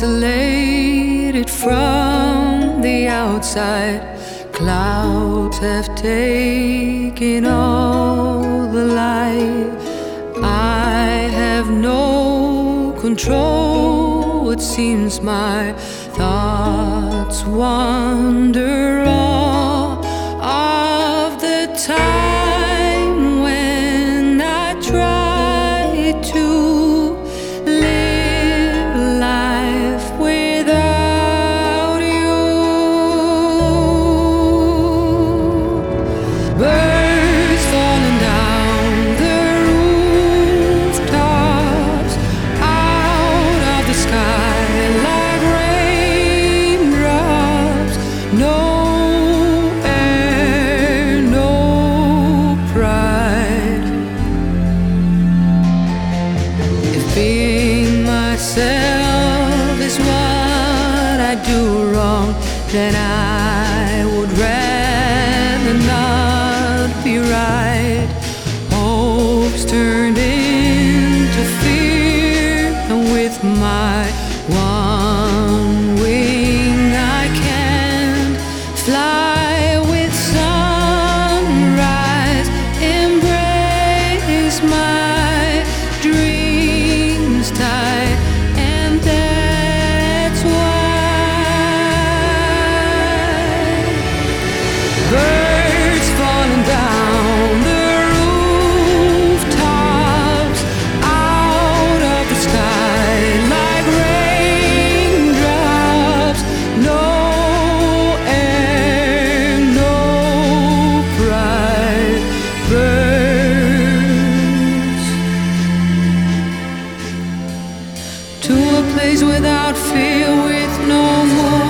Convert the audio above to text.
isolated from the outside. Clouds have taken all the light. I have no control. It seems my thoughts wander all of the time when I try to live life without you. Birds falling down the rooftops, out of the sky like raindrops. No air, no pride. If being myself is what I do wrong, then I would rather not be right. Hopes turned into fear, and with my one wing I can't fly with sunrise. Embrace my dreams tight, and that's why birds falling down the rooftops, out of the sky like raindrops. No air, no pride. Birds to a place without fear, with no more